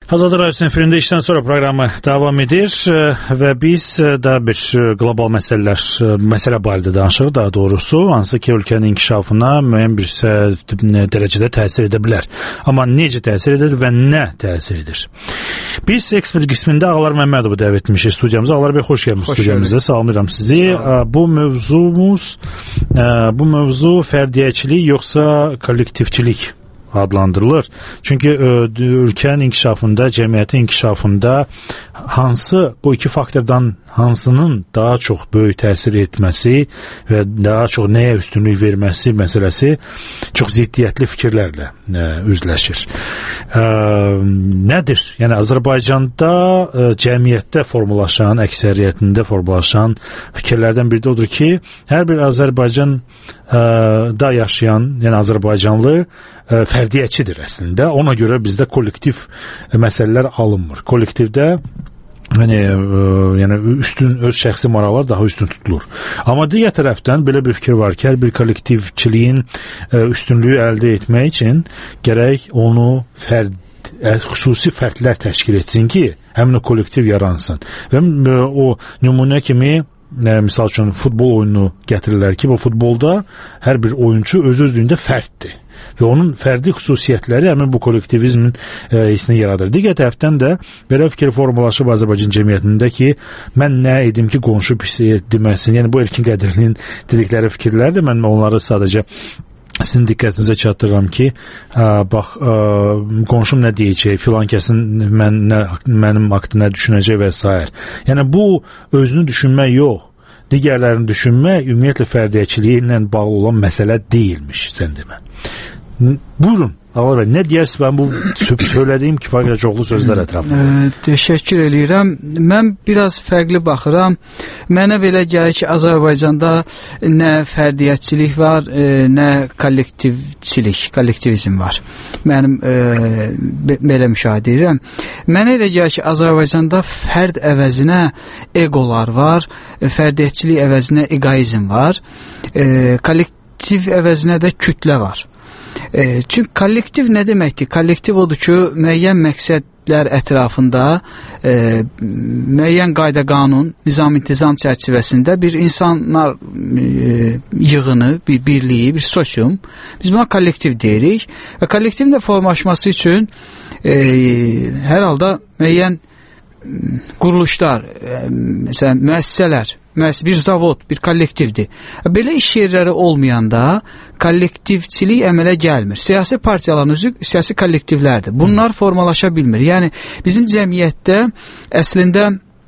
Azad Radyo efirində işdən sonra proqramı davam edir və biz də bir qlobal məsələ barədə danışırıq, daha doğrusu, hansı ki, ölkənin inkişafına müəyyən bir dərəcədə təsir edə bilər. Amma necə təsir edir və nə təsir edir? Biz ekspert qismində Ağlar Məmmədovu dəvət etmişik studiyamıza. Ağlar bəy, xoş gəlmişsiniz studiyamıza. Salamlayıram sizi. Bu mövzu fərdiyyəçilik yoxsa kollektivçilik adlandırılır. Çünki ölkənin inkişafında, cəmiyyətin inkişafında bu iki faktordan hansının daha çox böyük təsir etməsi və daha çox nəyə üstünlük verməsi məsələsi çox ziddiyyətli fikirlərlə üzləşir. Nədir? Yəni Azərbaycanda cəmiyyətdə formalaşan, əksəriyyətində formalaşan fikirlərdən biri də odur ki, hər bir Azərbaycanda yaşayan, yəni Azərbaycanlı fərdiyyəçidir əslində. Ona görə bizdə kollektiv məsələlər alınmır. Kollektivdə yəni öz şəxsi maraqlar daha üstün tutulur. Amma digər tərəfdən belə bir fikir var ki, hər bir kollektivçiliyin üstünlüyü əldə etmək üçün gərək onu xüsusi fərdlər təşkil etsin ki, həmin o kollektiv yaransın. Və o nümunə kimi misal üçün futbol oyununu gətirirlər ki, bu futbolda hər bir oyuncu öz-özlüyündə fərddir. Və onun fərdi xüsusiyyətləri həmin bu kollektivizmin hissini yaradır. Digər tərəfdən də belə fikir formalaşıb Azərbaycan cəmiyyətində ki, mən nə edim ki, qonşu pis deməsin. Yəni bu Erkin Qədirlinin dedikləri fikirlərdir. Mən onları sadəcə sizin diqqətinizə çatdırıram ki, bax, qonşum nə deyəcək, filan kəsin mənim haqqında nə düşünəcək və s. Yəni bu özünü düşünmək yox, digərlərini düşünmək ümumiyyətlə fərdiyyəçiliyi ilə bağlı olan məsələ deyilmiş, sən demə. Buyurun, Ağlar bəy, nə deyərsiniz mən bu söylədiyim kifayət çoxlu sözlər ətrafında? Təşəkkür edirəm. Mən biraz fərqli baxıram. Mənə belə gəlir ki, Azərbaycanda nə fərdiyyətçilik var, nə kollektivizm var. Mənim belə müşahidə edirəm. Mənə elə gəlir ki, Azərbaycanda fərd əvəzinə egolar var, fərdiyyətçilik əvəzinə egoizm var, kollektiv əvəzinə də kütlə var. Çünki kollektiv nə deməkdir? Kollektiv odur ki, müəyyən məqsədlər ətrafında müəyyən qayda-qanun, nizam-intizam çərçivəsində bir insanlar yığını, bir birliyi, bir sosium. Biz buna kollektiv deyirik və kollektivin də formalaşması üçün hər halda müəyyən quruluşlar, məsələn, müəssisələr, bir zavod, bir kollektivdir. Belə iş yerləri olmayanda kollektivçilik əmələ gəlmir. Siyasi partiyaların özü siyasi kollektivlərdir. Bunlar formalaşa bilmir. Yəni, bizim cəmiyyətdə əslində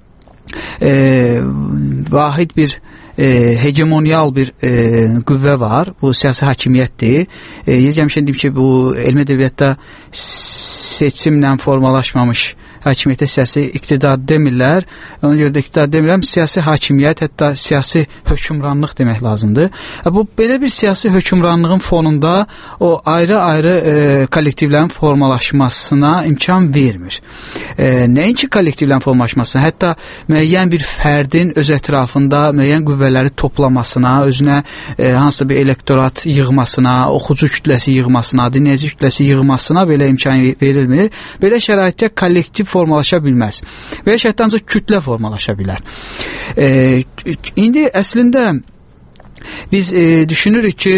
vahid bir hegemonial bir qüvvə var. Bu siyasi hakimiyyətdir. Həmişə deyim ki, bu elmi ədəbiyyatda seçimlə formalaşmamış hakimiyyətə siyasi iqtidar demirlər. Ona görə də iqtidar demirəm, siyasi hakimiyyət, hətta siyasi hökmranlıq demək lazımdır. Bu belə bir siyasi hökmranlığın fonunda o ayrı-ayrı kollektivlərin formalaşmasına imkan vermir. Nəinki kollektivlərin formalaşmasına, hətta müəyyən bir fərdin öz ətrafında müəyyən qüvvələri toplamasına, özünə hansısa bir elektorat yığmasına, oxucu kütləsi yığmasına, dinləyici kütləsi yığmasına belə imkan verilmir. Belə şəraitdə kollektiv formalaşa bilməz. Və şəhətdə ancaq kütlə formalaşa bilər. İndi əslində biz düşünürük ki,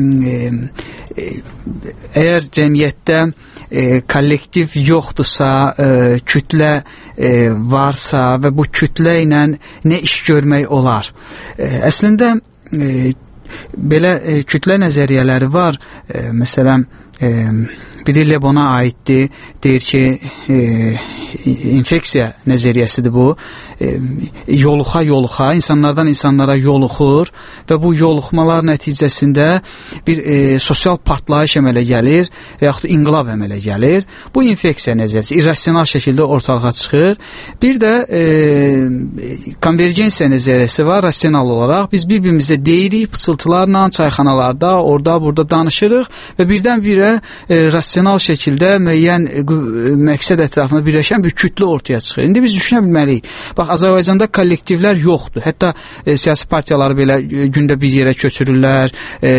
əgər cəmiyyətdə kollektiv yoxdursa, kütlə varsa və bu kütlə ilə nə iş görmək olar? Əslində belə kütlə nəzəriyyələri var. Məsələn, biri Lebona aiddir, deyir ki, infeksiya nəzəriyyəsidir bu. Yoluxa, insanlardan insanlara yoluxur və bu yoluxmalar nəticəsində bir sosial partlayış əmələ gəlir və yaxud inqilab əmələ gəlir. Bu infeksiya nəzəriyyəsi irrasional şəkildə ortalığa çıxır. Bir də konvergensiya nəzəriyyəsi var, rasional olaraq. Biz bir-birimizə deyirik, pıçıltılarla, çayxanalarda, orada-burada danışırıq və birdən-birə rasional şəkildə müəyyən məqsəd ətrafında birləşən birdən bir kütlə ortaya çıxır. İndi biz düşünə bilməliyik. Bax, Azərbaycanda kollektivlər yoxdur. Hətta siyasi partiyaları belə gündə bir yerə köçürürlər.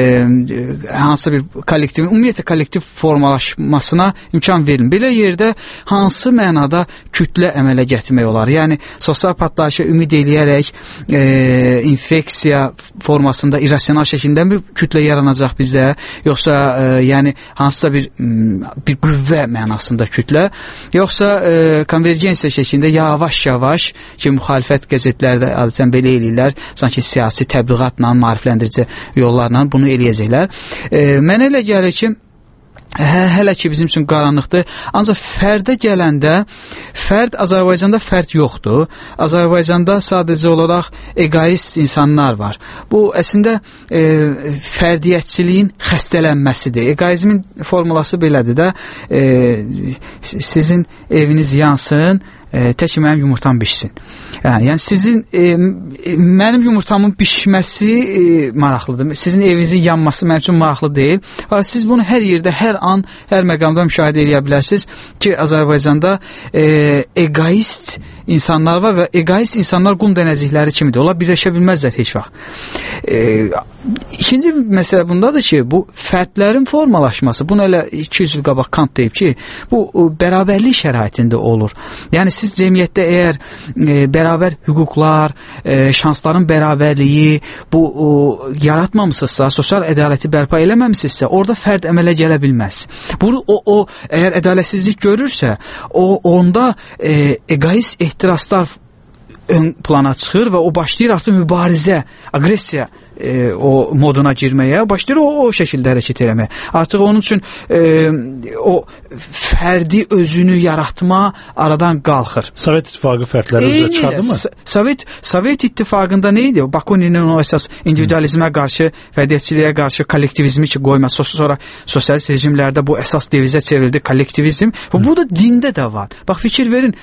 Hansı bir kollektiv, ümumiyyətlə kollektiv formalaşmasına imkan verin. Belə yerdə hansı mənada kütlə əmələ gətirmək olar? Yəni, sosial partlayışa ümid eləyərək infeksiya formasında irrasional şəkildə mi kütlə yaranacaq bizdə? Yoxsa yəni hansısa bir qüvvə mənasında kütlə? Yoxsa konvergensiya şəkildə yavaş-yavaş ki, müxalifət qəzetlərdə adətən belə eləyirlər, sanki siyasi təbliğatla, maarifləndirici yollarla bunu eləyəcəklər. Mənə elə gəlir ki, hələ ki bizim üçün qaranlıqdır. Ancaq fərdə gələndə, Azərbaycanda fərd yoxdur. Azərbaycanda sadəcə olaraq egoist insanlar var. Bu əslində fərdiyyətçiliyin xəstələnməsidir. Egoizmin formulası belədir də, sizin eviniz yansın, tək ki mənim yumurtam bişsin. Yəni sizin mənim yumurtamın bişməsi maraqlıdır. Sizin evinizin yanması mənim üçün maraqlı deyil. Siz bunu hər yerdə, hər an, hər məqamda müşahidə edə bilərsiniz ki, Azərbaycanda egoist insanlar var və egoist insanlar qum dənəcikləri kimidir. Onlar birləşə bilməzlər heç vaxt. İkinci məsələ bundadır ki, bu fərdlərin formalaşması, bunu elə 200 il qabaq Kant deyib ki, bu bərabərlik şəraitində olur. Yəni siz cəmiyyətdə əgər bərabər hüquqlar, şansların bərabərliyi bu yaratmamısınızsa, sosial ədaləti bərpa eləməmişsinizsə, orada fərd əmələ gələ bilməz. Bunu o əgər ədalətsizlik görürsə, onda egoist ehtiraslar ön plana çıxır və o başlayır artıq mübarizə, agresiya o moduna girməyə, başlayır o şəkildə hərəkət eləməyə. Artıq onun üçün o fərdi özünü yaratma aradan qalxır. Sovet İttifaqı fərdləri özə çıxardı mı? Sovet İttifaqında nə idi? Bakuninin o əsas individualizmə qarşı, fərdiyyətçiliyə qarşı kollektivizmi ki qoyma. Sonra sosialist rejimlərdə bu əsas devizə çevrildi, kollektivizm. Bu da dində də var. Bax, fikir verin,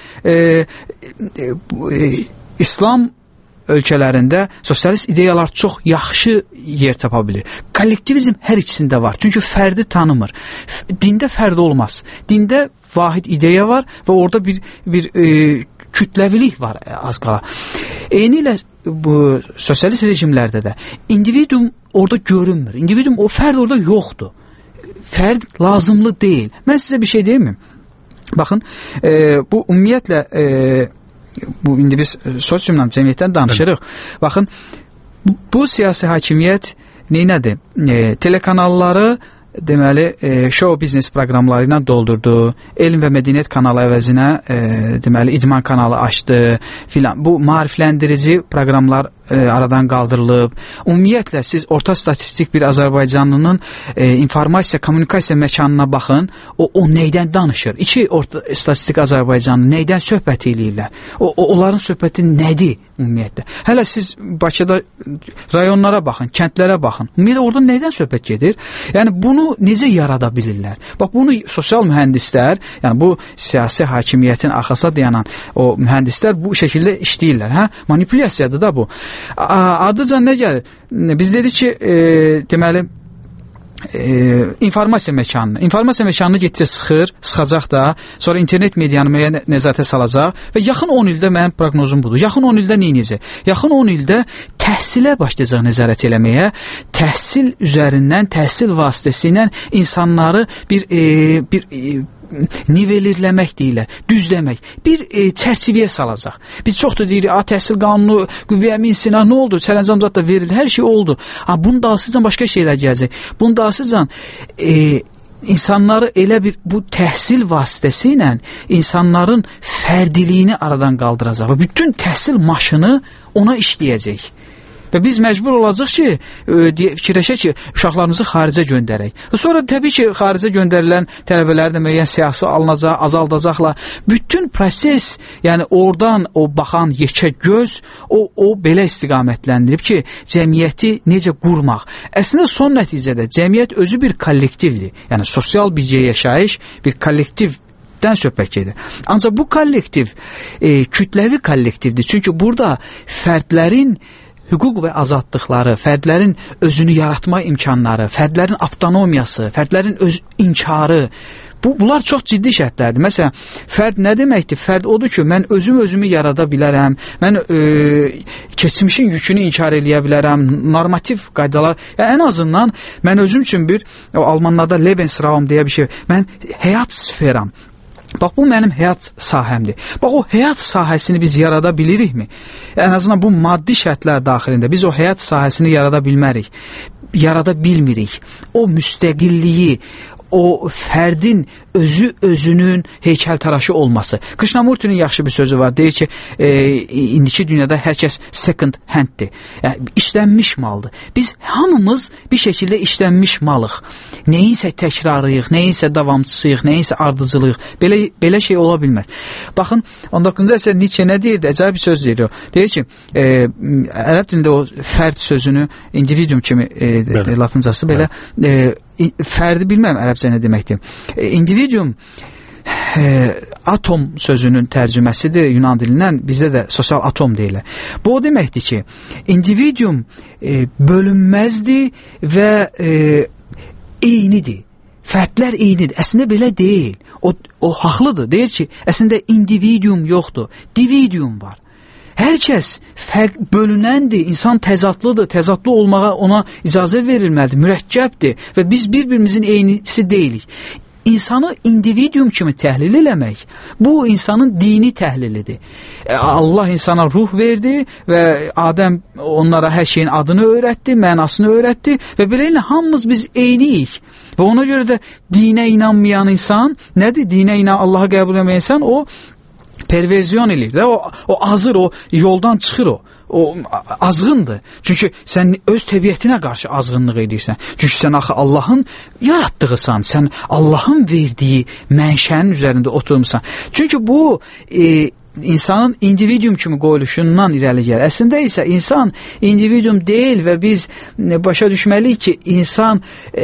İslam ölkələrində sosialist ideyalar çox yaxşı yer tapa bilir. Kollektivizm hər ikisində var. Çünki fərdi tanımır. Dində fərd olmaz. Dində vahid ideya var və orada bir kütləvilik var az qala. Eynilə bu sosialist rejimlərdə də individuum orada görünmür. Individuum, o fərd orada yoxdur. Fərd lazımlı deyil. Mən sizə bir şey deyim mi? Baxın, bu ümumiyyətlə bu indi biz sosiumdan, cəmiyyətdən danışırıq. Baxın, bu siyasi hakimiyyət neynədir? Telekanalları deməli show biznes proqramları ilə doldurdu. Elm və Mədəniyyət kanalı əvəzinə deməli idman kanalı açdı filan. Bu maarifləndirici proqramlar aradan qaldırılıb. Ümumiyyətlə siz orta statistik bir Azərbaycanlının informasiya, kommunikasiya məkanına baxın. O neydən danışır? İki orta statistik Azərbaycanlı neydən söhbət eləyirlər? Onların söhbəti nədir ümumiyyətlə? Hələ siz Bakıda rayonlara baxın, kəndlərə baxın. Ümumiyyətlə orada neydən söhbət gedir? Yəni bunu necə yarada bilirlər? Bax, bunu sosial mühəndislər, yəni bu siyasi hakimiyyətin arxasına dayanan o mühəndislər bu şəkildə işləyirlər. Hə? Manipulyasiyadır da bu. Ardıca nə gəlir? Biz dedik ki, deməli, informasiya məkanını getsə sıxacaq da, sonra internet medianı müəyyən nəzarətə salacaq və yaxın 10 ildə mənim proqnozum budur. Yaxın 10 ildə neyniyəcək? Yaxın 10 ildə təhsilə başlayacaq nəzarət eləməyə, təhsil üzərindən, təhsil vasitəsilə insanları bir nivelirləmək deyirlər, düzləmək, bir çərçivəyə salacaq. Biz çox da deyirik, təhsil qanunu qüvvəyə minsin, nə oldu? Sərəncam zat da verildi, hər şey oldu. Bunun dalsızcan başqa şeylər gələcək. Bunun dalsızcan insanları elə bir bu təhsil vasitəsi ilə insanların fərdiliyini aradan qaldıracaq və bütün təhsil maşını ona işləyəcək. Və biz məcbur olacaq ki, fikirləşək ki, uşaqlarımızı xaricə göndərək. Sonra təbii ki, xaricə göndərilən tələbələri də müəyyən siyasi alınacaq, azaldacaqlar. Bütün proses, yəni oradan o baxan yekə göz, o belə istiqamətləndirib ki, cəmiyyəti necə qurmaq. Əslində son nəticədə cəmiyyət özü bir kollektivdir. Yəni sosial bir yaşayış, bir kollektivdən söhbət gedir. Ancaq bu kollektiv kütləvi kollektivdir. Çünki burada fərdlərin hüquq və azadlıqları, fərdlərin özünü yaratma imkanları, fərdlərin avtonomiyası, fərdlərin öz inkarı, Bunlar çox ciddi şərtlərdir. Məsələn, fərd nə deməkdir? Fərd odur ki, mən özümü yarada bilərəm, mən keçmişin yükünü inkar eləyə bilərəm, normativ qaydalar, yəni ən azından mən özüm üçün Almanlarda Lebensraum deyə bir şey, mən həyat sferam. Bax, bu mənim həyat sahəmdir. Bax, o həyat sahəsini biz yarada bilirikmi? Ən azından bu maddi şərtlər daxilində biz o həyat sahəsini yarada bilmərik, yarada bilmirik. O müstəqilliyi, o fərdin özünün heykəltaraşı olması. Krishnamurtinin yaxşı bir sözü var. Deyir ki, indiki dünyada hər kəs second handdir. Yəni, işlənmiş maldır. Biz hamımız bir şəkildə işlənmiş malıq. Nəyinsə təkrarıyıq, nəyinsə davamçısıyıq, nəyinsə ardıcılıyıq. Belə şey ola bilməz. Baxın, 19-cu əsr Nietzsche nə deyirdi? Əcayib bir söz deyir o. Deyir ki, ərəb dilində o fərd sözünü individuum kimi latıncası belə fərdi bilməm ərəbcə nə deməkdir. Individuum atom sözünün tərcüməsidir Yunan dilindən, bizdə də sosial atom deyilir. Bu o deməkdir ki, individuum bölünməzdir və eynidir. Fərdlər eynidir. Əslində belə deyil. O haqlıdır. Deyir ki, əslində individuum yoxdur. Dividuum var. Hər kəs bölünəndir, insan təzadlıdır, təzadlı olmağa ona icazə verilməlidir, mürəkkəbdir və biz bir-birimizin eynisi deyilik. İnsanı individuum kimi təhlil eləmək, bu insanın dini təhlilidir. Allah insana ruh verdi və Adəm onlara hər şeyin adını öyrətdi, mənasını öyrətdi və beləliklə hamımız biz eyniyik. Və ona görə də dinə inanmayan insan, nədir? Dinə Allah'a qəbul etməyən insan, o perverziyon edir də, o azır, o yoldan çıxır o azğındır. Çünki sən öz təbiətinə qarşı azğınlıq edirsən. Çünki sən axı Allahın yaratdığısan, sən Allahın verdiyi mənşənin üzərində oturmuşsan. Çünki bu insanın individuum kimi qoyuluşundan irəli gəlir. Əslində isə insan individuum deyil və biz başa düşməliyik ki, insan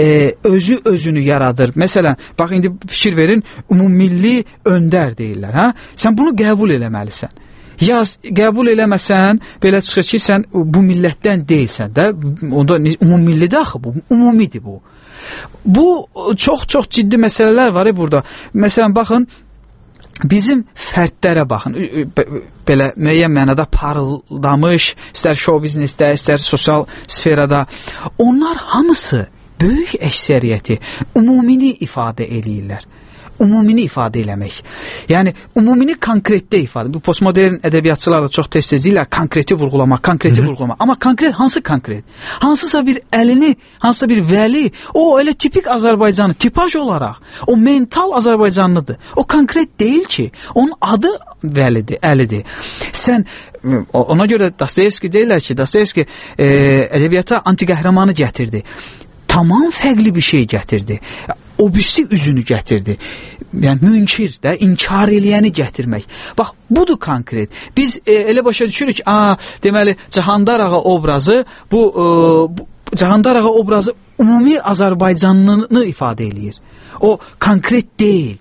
özünü yaradır. Məsələn, bax indi fikir verin, umummilli öndər deyirlər. Hə? Sən bunu qəbul eləməlisən. Ya qəbul eləməsən, belə çıxır ki, sən bu millətdən deyilsən də, onda umummillidir axı bu, umumidir bu. Bu çox ciddi məsələlər var burada. Məsələn, baxın, bizim fərdlərə baxın, belə müəyyən mənada parıldamış, istər show biznesdə, istər sosial sferada, onlar hamısı, böyük əksəriyyəti umumini ifadə eləyirlər. Umumini ifadə eləmək. Yəni, umumini konkretdə ifadə. Bu postmodern ədəbiyyatçılar da çox tez deyirlər, konkreti vurğulamaq. Amma konkret, hansı konkret? Hansısa bir əlini, hansısa bir vəli, o elə tipik Azərbaycanlı, tipaj olaraq, o mental Azərbaycanlıdır. O konkret deyil ki, onun adı vəlidir, əlidir. Sən, ona görə Dostoyevski deyirlər ki, Dostoyevski ədəbiyyata antiqəhramanı gətirdi. Tamam fərqli bir şey gətirdi. O birisi üzünü gətirdi. Yəni, münkir də, inkar eləyəni gətirmək. Bax, budur konkret. Biz elə başa düşürük, deməli, Cahandar ağa obrazı, Cahandar ağa obrazı ümumi Azərbaycanlını ifadə eləyir. O konkret deyil.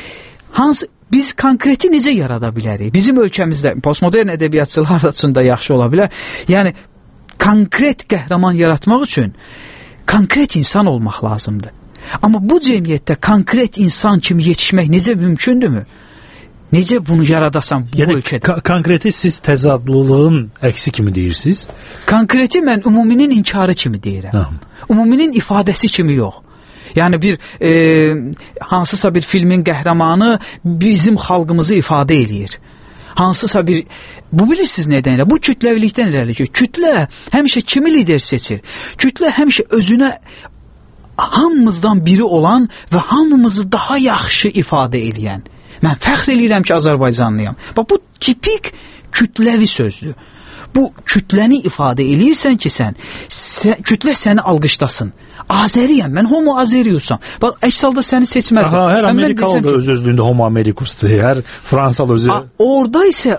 Biz konkreti necə yarada bilərik? Bizim ölkəmizdə, postmodern ədəbiyyatçılar üçün də yaxşı ola bilər. Yəni, konkret qəhrəman yaratmaq üçün konkret insan olmaq lazımdır. Amma bu cəmiyyətdə konkret insan kimi yetişmək necə mümkündürmü? Necə bunu yaradasan bu ölkədə? Konkreti siz təzadlılığın əksi kimi deyirsiniz? Konkreti mən umuminin inkarı kimi deyirəm. Umuminin ifadəsi kimi yox. Yəni hansısa bir filmin qəhrəmanı bizim xalqımızı ifadə eləyir. Hansısa bir, bu bilirsiniz nədən elə? Bu kütləvilikdən irəli ki, kütlə həmişə kimi lider seçir? Kütlə həmişə özünə hamımızdan biri olan və hamımızı daha yaxşı ifadə eləyən. Mən fəxr eləyirəm ki, Azərbaycanlıyam. Bax, bu tipik kütləvi sözdür. Bu kütləni ifadə eləyirsən ki, kütlə səni alqışlasın. Azəriyəm, mən homo azeriusam. Bax, əks halda səni seçməzdim. Hər Amerikalı da öz-özlüyündə homo amerikusdur, hər Fransalı özü orada isə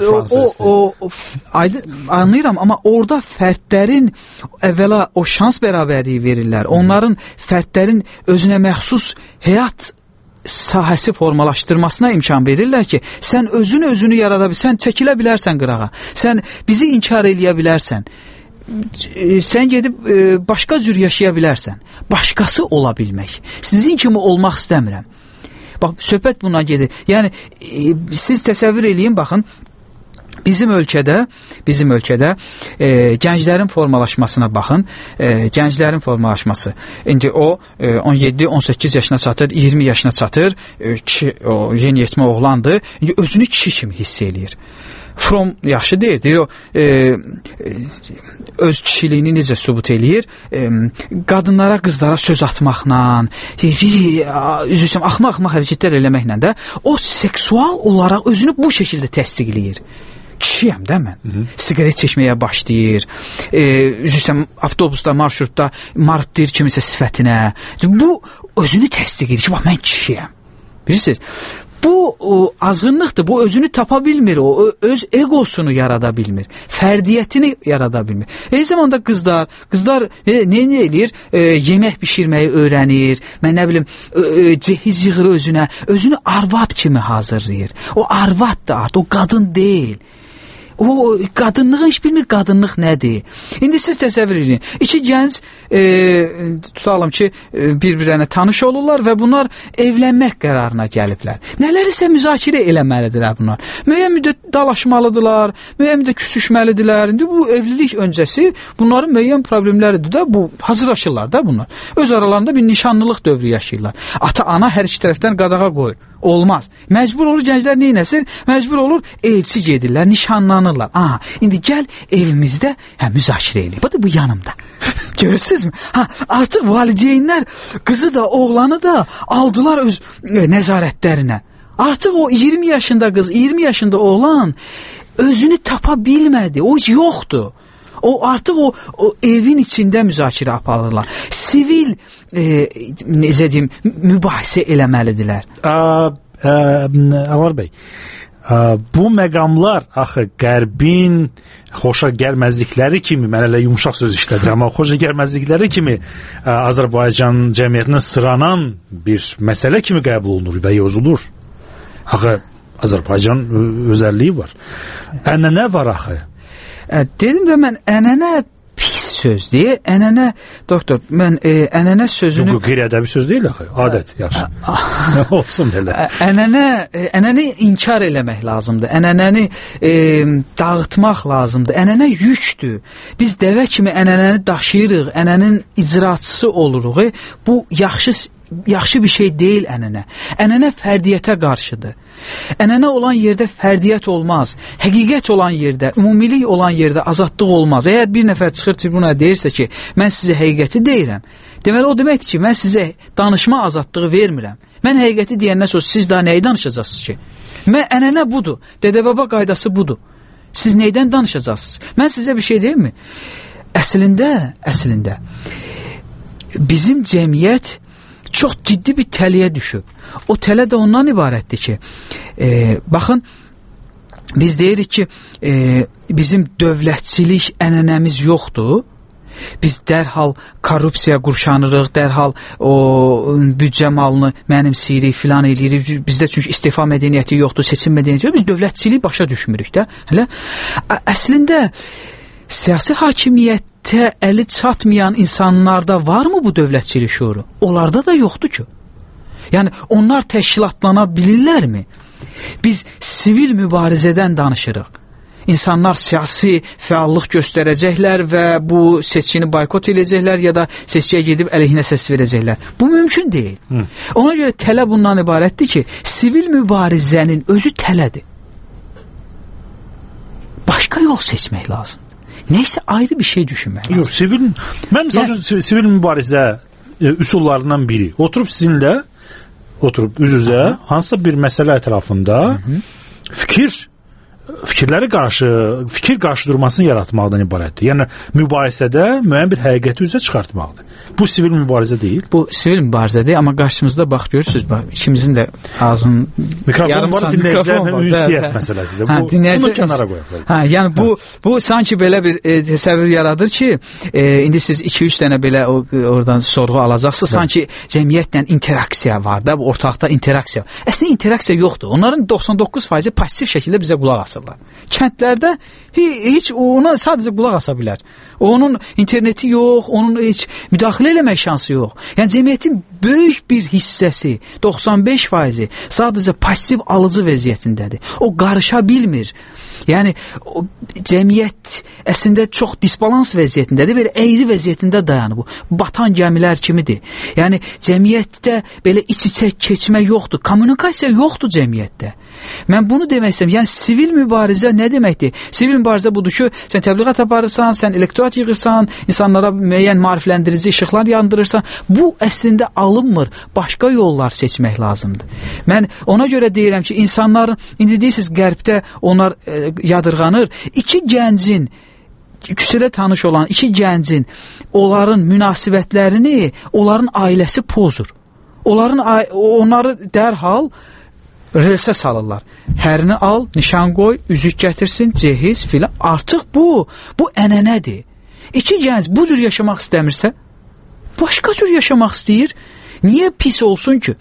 anlayıram, amma orada fərdlərin əvvəla o şans bərabərliyi verirlər. Onların fərdlərin özünə məxsus həyat sahəsi formalaşdırmasına imkan verirlər ki, sən özünü yarada bilsən, sən çəkilə bilərsən qırağa, sən bizi inkar eləyə bilərsən, sən gedib başqa cür yaşaya bilərsən. Başqası ola bilmək. Sizin kimi olmaq istəmirəm. Bax, söhbət bundan gedir. Yəni siz təsəvvür eləyin, baxın, bizim ölkədə gənclərin formalaşmasına baxın. Gənclərin formalaşması. İndi o 17-18 yaşına çatır, 20 yaşına çatır, o yeniyetmə oğlandır. İndi özünü kişi kimi hiss eləyir. From yaxşı deyir. Deyir o öz kişiliyini necə sübut eləyir? Qadınlara, qızlara söz atmaqla, üzrüsəm axmaq hərəkətlər eləməklə də o seksual olaraq özünü bu şəkildə təsdiqləyir. Kişiyəm də mən. Siqaret çəkməyə başlayır. Üzrüsəm avtobusda, marşrutda martlayır kimisə sifətinə. Bu özünü təsdiq edir ki, bax mən kişiyəm. Bilirsiniz? Bu azğınlıqdır. Bu özünü tapa bilmir. O öz egosunu yarada bilmir. Fərdiyyətini yarada bilmir. Eyni zamanda qızlar nə eləyir? Yemək bişirməyi öyrənir. Mən nə bilim, cehiz yığır özünə. Özünü arvad kimi hazırlayır. O arvaddır artıq. O qadın deyil. O qadınlığı heç bilmir, qadınlıq nədir? İndi siz təsəvvür edin. İki gənc tutalım ki, bir-birlərinə tanış olurlar və bunlar evlənmək qərarına gəliblər. Nələrisə müzakirə eləməlidirlər bunlar. Müəyyən müddət dalaşmalıdırlar, müəyyən müddət küsüşməlidirlər. İndi bu evlilik öncəsi bunların müəyyən problemləridir də, bu hazırlaşırlar da bunlar. Öz aralarında bir nişanlılıq dövrü yaşayırlar. Ata-ana hər iki tərəfdən qadağa qoyur. Olmaz. Məcbur olur gənclər neynəsin? Məcbur olur elçi gedirlər, nişanlanırlar. İndi gəl evimizdə müzakirə eləyək. Bu yanımda. Görürsünüzmü? Artıq valideynlər qızı da, oğlanı da aldılar öz nəzarətlərinə. Artıq o 20 yaşında qız, 20 yaşında oğlan özünü tapa bilmədi. O hiç yoxdur. O artıq o evin içində müzakirə aparırlar. Sivil necə deyim, mübahisə eləməlidirlər. Əlar bəy, bu məqamlar axı qərbin xoşa gəlməzlikləri kimi, mən elə yumuşaq söz işlədirəm, amma xoşa gəlməzlikləri kimi Azərbaycan cəmiyyətinə sıranan bir məsələ kimi qəbul olunur və yozulur. Axı Azərbaycan özəlliyi var. Ənənə var axı. Dedim də mən ənənə pis söz deyə, ənənə, doktor, mən ənənə sözünü... Qeyri-ədəbi söz deyil axı, adət, yaxşı. Olsun belə. Ənənə inkar eləmək lazımdır, ənənəni dağıtmaq lazımdır, ənənə yükdür. Biz dəvə kimi ənənəni daşıyırıq, ənənin icraçısı oluruq. Bu yaxşı bir şey deyil ənənə. Ənənə fərdiyyətə qarşıdır. Ənənə olan yerdə fərdiyyət olmaz. Həqiqət olan yerdə, ümumilik olan yerdə azadlıq olmaz. Əgər bir nəfər çıxır tribuna deyirsə ki, mən sizə həqiqəti deyirəm, deməli o deməkdir ki, mən sizə danışma azadlığı vermirəm. Mən həqiqəti deyəndən sonra siz daha nəyi danışacaqsınız ki? Ənənə budur. Dədə-baba qaydası budur. Siz neydən danışacaqsınız? Mən sizə bir şey deyim mi? Əslində bizim cəmiyyət çox ciddi bir tələyə düşüb. O tələ də ondan ibarətdir ki, baxın, biz deyirik ki, bizim dövlətçilik ənənəmiz yoxdur. Biz dərhal korrupsiya qurşanırıq, dərhal o büdcə malını mənimsiyirik, filan eləyirik. Bizdə çünki istifa mədəniyyəti yoxdur, seçim mədəniyyəti yoxdur. Biz dövlətçiliyi başa düşmürük də. Əslində, siyasi hakimiyyətə əli çatmayan insanlarda varmı bu dövlətçilik şuuru? Onlarda da yoxdur ki. Yəni, onlar təşkilatlana bilirlərmi? Biz sivil mübarizədən danışırıq. İnsanlar siyasi fəallıq göstərəcəklər və bu seçkini boykot edəcəklər ya da seçkiyə gedib əleyhinə səs verəcəklər. Bu mümkün deyil. Ona görə tələ bundan ibarətdir ki, sivil mübarizənin özü tələdir. Başqa yol seçmək lazımdır. Neysə ayrı bir şey düşünmək lazım. Yox, mən sivil mübarizə üsullarından biri. Oturub sizinlə, üz-üzə hansısa bir məsələ ətrafında fikir qarşıdurmasını yaratmaqdan ibarətdir. Yəni, mübahisədə müəyyən bir həqiqəti üzə çıxartmaqdır. Bu sivil mübarizə deyil. Bu sivil mübarizə deyil, amma qarşımızda bax, görürsünüz, ikimizin də ağzının mikrofon var, dinləyicilərlə ünsiyyət məsələsidir. Bunu kənara qoyaq. Yəni, bu sanki belə bir təsəvvür yaradır ki, indi siz 2-3 dənə belə oradan sorğu alacaqsınız, sanki cəmiyyətlə interaksiya var da, bu ortaqda interaksiya. Əslində interaksiya yoxdur. Onların 99% pasiv şəkildə bizə qulaq asırlar. Kəndlərdə heç ona sadəcə qulaq asa bilər. Onun interneti yox, onun heç müdaxilə eləmək şansı yox. Yəni cəmiyyətin böyük bir hissəsi, 95% sadəcə passiv alıcı vəziyyətindədir. O qarışa bilmir. Yəni cəmiyyət əslində çox disbalans vəziyyətindədir, belə əyri vəziyyətində dayanır bu. Batan gəmilər kimidir. Yəni cəmiyyətdə belə iç-içə keçmə yoxdur, kommunikasiya yoxdur cəmiyyətdə. Mən bunu demək istəyirəm. Yəni sivil mübarizə nə deməkdir? Sivil mübarizə budur ki, sən təbliğat aparırsan, sən elektorat yığırsan, insanlara müəyyən maarifləndirici işıqlar yandırırsan. Bu əslində alınmır. Başqa yollar seçmək lazımdır. Mən ona görə deyirəm ki, insanların indi deyirsiniz qərbdə onlar yadırğanır. İki gəncin, küçədə tanış olan iki gəncin onların münasibətlərini onların ailəsi pozur. Onları dərhal relsə salırlar. Hərini al, nişan qoy, üzük gətirsin, cehiz filan. Artıq bu ənənədir. İki gənc bu cür yaşamaq istəmirsə, başqa cür yaşamaq istəyir. Niyə pis olsun ki?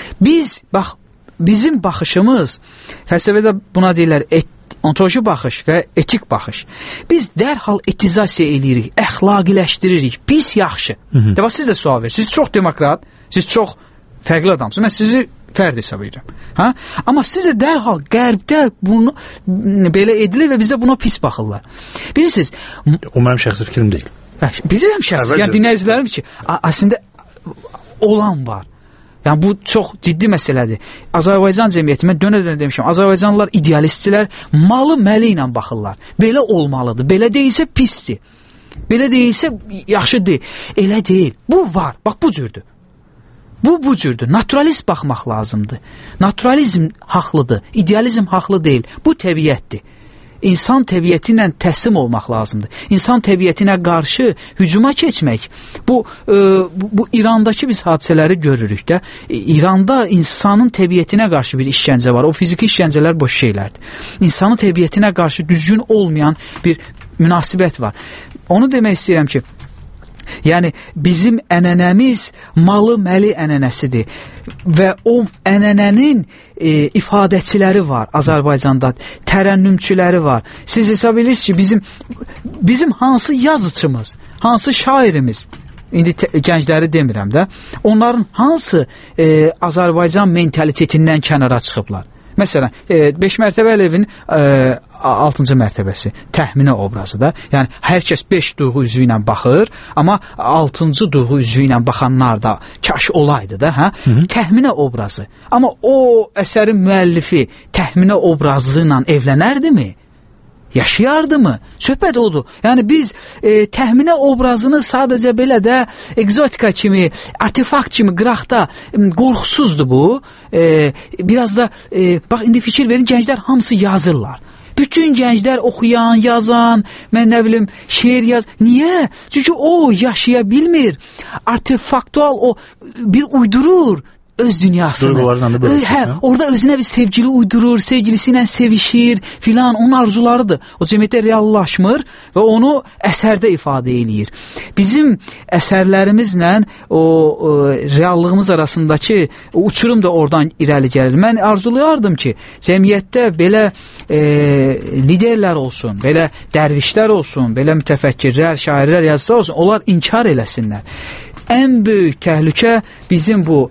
Bizim baxışımız, fəlsəfədə buna deyirlər ontoloji baxış və etik baxış. Biz dərhal etizasiya eləyirik, əxlaqiləşdiririk, pis yaxşı. Dəvə siz də sual verir. Siz çox demokrat, siz çox fərqli adamsınız. Mən sizi fərd hesab edirəm. Amma sizə dərhal qərbdə bunu belə edilir və bizdə buna pis baxırlar. Bilirsiniz, o mənim şəxsi fikrim deyil. Bilirəm şəxsi, yəni dinləyicilərim ki, əslində olan var. Yəni bu çox ciddi məsələdir. Azərbaycan cəmiyyəti, mən dönə-dönə demişəm, Azərbaycanlılar idealistçilər malı məli ilə baxırlar. Belə olmalıdır, belə deyilsə pisdir. Belə deyilsə yaxşı deyil. Elə deyil. Bu var. Bax bu cürdür. Bu cürdür. Naturalist baxmaq lazımdır. Naturalizm haqlıdır. İdealizm haqlı deyil. Bu təbiətdir. İnsan təbiəti ilə təslim olmaq lazımdır. İnsan təbiətinə qarşı hücuma keçmək. Bu İrandakı biz hadisələri görürük də. İranda insanın təbiətinə qarşı bir işgəncə var. O fiziki işgəncələr boş şeylərdir. İnsanın təbiətinə qarşı düzgün olmayan bir münasibət var. Onu demək istəyirəm ki, yəni bizim ənənəmiz malı-məli ənənəsidir və o ənənənin ifadəçiləri var Azərbaycanda, tərənnümçüləri var. Siz hesab edirsiniz ki, bizim hansı yazıçımız, hansı şairimiz, indi gəncləri demirəm də, onların hansı Azərbaycan mentalitetindən kənara çıxıblar? Məsələn, 5 mərtəbəli evin 6-cı mərtəbəsi, təxminə obrazı da. Yəni, hər kəs 5 duyğu üzvü ilə baxır, amma 6-cı duyğu üzvü ilə baxanlar da kaş olaydı da, hə? Təxminə obrazı. Amma o əsərin müəllifi təxminə obrazı ilə evlənərdimi? Yaşayardı mı? Söhbət odur. Yəni biz təxminə obrazını sadəcə belə də egzotika kimi, artefakt kimi qıraqda qorxusuzdur bu. Biraz da bax indi fikir verin, gənclər hamısı yazırlar. Bütün gənclər oxuyan, yazan, mən nə bilim, şeir yaz. Niyə? Çünki o yaşaya bilmir. Artefaktual o bir uydurur öz dünyasını. Orada özünə bir sevgili uydurur, sevgilisi ilə sevişir filan, onun arzularıdır. O cəmiyyətdə reallaşmır və onu əsərdə ifadə eləyir. Bizim əsərlərimizlə o reallığımız arasındakı uçurum da oradan irəli gəlir. Mən arzulayardım ki, cəmiyyətdə belə liderlər olsun, belə dərvişlər olsun, belə mütəfəkkirlər, şairlər, yazıçılar olsun, onlar inkar eləsinlər. Ən böyük təhlükə bizim bu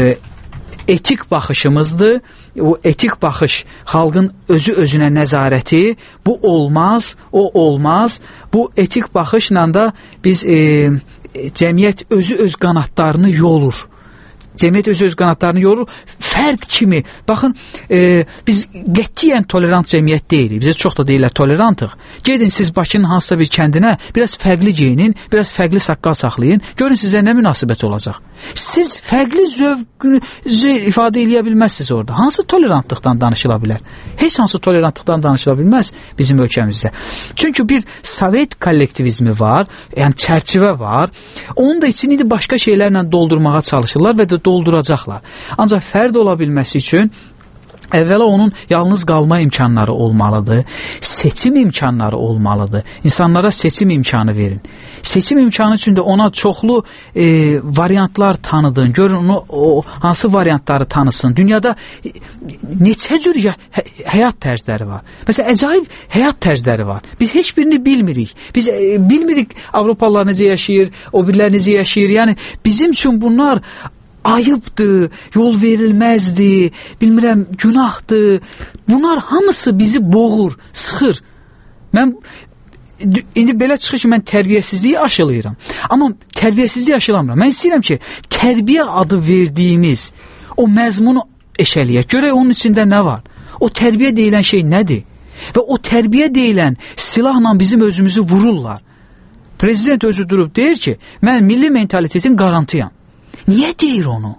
etik baxışımızdır. O etik baxış, xalqın özü-özünə nəzarəti, bu olmaz, o olmaz. Bu etik baxışla da biz cəmiyyət özü-öz qanatlarını yolur. Cəmiyyət öz qanatlarını yorur. Fərd kimi, baxın, biz qətiyyən tolerant cəmiyyət deyilik. Bizə çox da deyirlər tolerantıq. Gedin siz Bakının hansısa bir kəndinə, biraz fərqli geyinin, biraz fərqli saqqal saxlayın. Görün sizə nə münasibət olacaq. Siz fərqli zövqünüzü ifadə eləyə bilməzsiniz orada. Hansı tolerantlıqdan danışıla bilər? Heç hansı tolerantlıqdan danışıla bilməz bizim ölkəmizdə. Çünki bir Sovet kollektivizmi var, yəni çərçivə var. Onun da içini indi başqa şeylərlə doldurmağa çalışırlar və də dolduracaqlar. Ancaq fərd ola bilməsi üçün əvvəla onun yalnız qalma imkanları olmalıdır. Seçim imkanları olmalıdır. İnsanlara seçim imkanı verin. Seçim imkanı üçün də ona çoxlu variantlar tanıdın. Görün o hansı variantları tanısın. Dünyada neçə cür həyat tərzləri var. Məsələn, əcaib həyat tərzləri var. Biz heç birini bilmirik. Biz bilmirik Avropalılar necə yaşayır, o birilər necə yaşayır. Yəni bizim üçün bunlar ayıbdır, yol verilməzdir, bilmirəm, günahdır. Bunlar hamısı bizi boğur, sıxır. Mən indi belə çıxır ki, mən tərbiyəsizliyi aşılayıram. Amma tərbiyəsizliyi aşılamıram. Mən istəyirəm ki, tərbiyə adı verdiyimiz o məzmunu eşəliyək. Görək onun içində nə var? O tərbiyə deyilən şey nədir? Və o tərbiyə deyilən silahla bizim özümüzü vururlar. Prezident özü durub deyir ki, mən milli mentalitetin qarantıyam. Niyə deyir onu?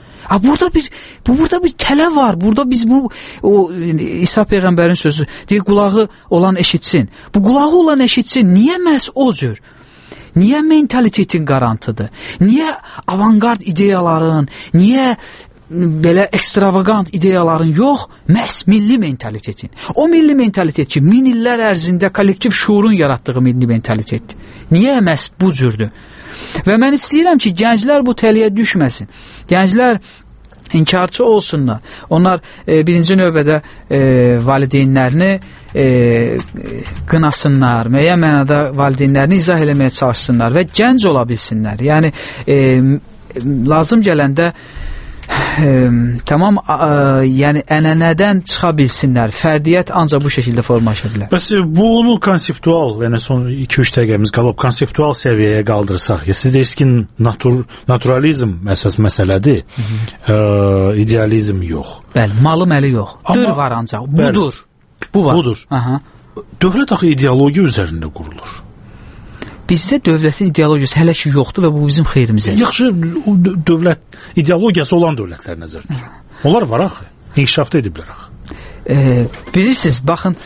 Burada bir tələ var. Burada biz o İsa Peyğəmbərin sözü deyir, qulağı olan eşitsin. Bu qulağı olan eşitsin. Niyə məhz o cür? Niyə mentalitetin qarantıdır? Niyə avangard ideyaların, niyə belə ekstravagant ideyaların yox, məhz milli mentalitetin. O milli mentalitet ki, min illər ərzində kollektiv şuurun yaratdığı milli mentalitetdir. Niyə məhz bu cürdür? Və mən istəyirəm ki, gənclər bu təliyə düşməsin. Gənclər inkarçı olsunlar. Onlar birinci növbədə valideynlərini qınasınlar, müəyyən mənada valideynlərini izah eləməyə çalışsınlar və gənc ola bilsinlər. Yəni, lazım gələndə tamam, yəni ənənədən çıxa bilsinlər. Fərdiyyət ancaq bu şəkildə formalaşa bilər. Bəs bunu konseptual, yəni son 2-3 dəqiqəmiz qalıb konseptual səviyyəyə qaldırsaq, siz deyirsiniz ki, naturalizm əsas məsələdir, idealizm yox. Bəli, malı məli yox. Dır var ancaq, budur. Bu var. Budur. Aha. Dövlət axı ideologiya üzərində qurulur. Bizdə dövlətin ideologiyası hələ ki yoxdur və bu bizim xeyrimizədir. Yaxşı, dövlət ideologiyası olan dövlətlər nəzərdə tutulur. Onlar var axı, inkişafda ediblər axı. Bilirsiniz, baxın,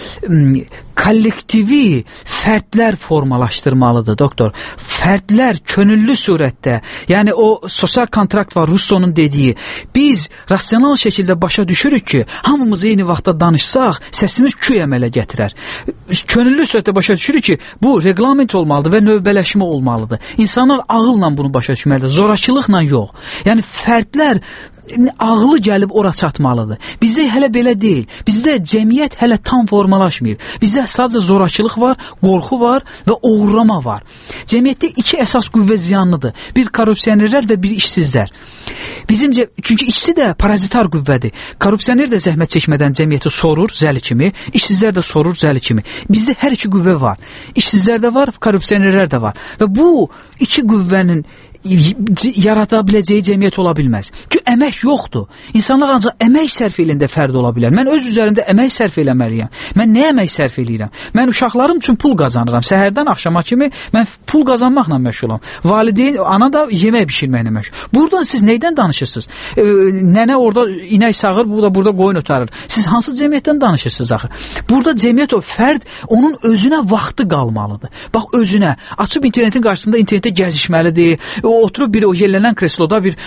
kollektivi fərdlər formalaşdırmalıdır, doktor. Fərdlər könüllü surətdə, yəni o sosial kontrakt var, Russo'nun dediyi, biz rasional şəkildə başa düşürük ki, hamımız eyni vaxtda danışsaq, səsimiz küy əmələ gətirər. Könüllü surətdə başa düşürük ki, bu reglament olmalıdır və növbələşmə olmalıdır. İnsanlar ağılla bunu başa düşməlidir, zorakılıqla yox. Yəni fərdlər ağlı gəlib ora çatmalıdır. Bizdə hələ belə deyil. Bizdə cəmiyyət hələ tam formalaşmayıb. Bizdə sadəcə zorakılıq var, qorxu var və oğurlama var. Cəmiyyətdə iki əsas qüvvə ziyanlıdır. Bir korrupsionerlər və bir işsizlər. Bizimcə, çünki ikisi də parazitar qüvvədir. Korrupsioner də zəhmət çəkmədən cəmiyyəti sorur, zəli kimi, işsizlər də sorur, zəli kimi. Bizdə hər iki qüvvə var. İşsizlər də var, korrupsionerlər də var. Və bu iki qüvvənin yarada biləcəyi cəmiyyət ola bilməz. Çünki əmək yoxdur. İnsanlar ancaq əmək sərf elində fərd ola bilər. Mən öz üzərində əmək sərf eləməliyəm. Mən nə əmək sərf eləyirəm? Mən uşaqlarım üçün pul qazanıram. Səhərdən axşama kimi mən pul qazanmaqla məşğulam. Valideyn, ana da yemək bişirməklə məşğul. Buradan siz neydən danışırsınız? Nənə orada inək sağır, bu da burada qoyun ötərir. Siz hansı cəmiyyətdən danışırsınız axı? Burada cəmiyyət o fərd, onun özünə vaxtı qalmalıdır. Bax, özünə. Açıb internetin qarşısında internetdə gəzişməlidir. Oturub o yellənən kresloda bir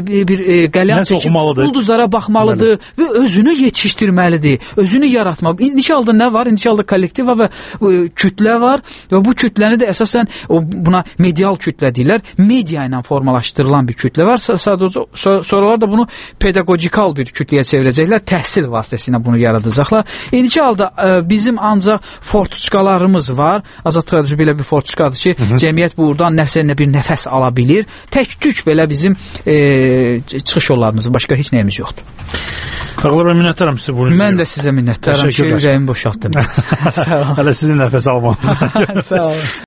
qəlyan çəkib ulduzlara baxmalıdır və özünü yetişdirməlidir, özünü yaratmalıdır. İndiki halda nə var? İndiki halda kollektiv və kütlə var və bu kütləni də əsasən buna medial kütlə deyirlər. Media ilə formalaşdırılan bir kütlə var. Sonralar da bunu pedagogikal bir kütləyə çevirəcəklər. Təhsil vasitəsilə bunu yaradacaqlar. İndiki halda bizim ancaq fortuçkalarımız var. Azadlıq rədiosu belə bir fortuçkadır ki, cəmiyyət buradan nəfsərinə bir nəfəs ala bilir. Tək-tük belə bizim çıxış yollarımız, başqa heç nəyimiz yoxdur. Ağlar, minnətlərim sizə bunu. Mən də sizə minnətlərim ki, ürəyimi boşaltdım. Hələ sizin nəfəs almanızdan. Sağ olun.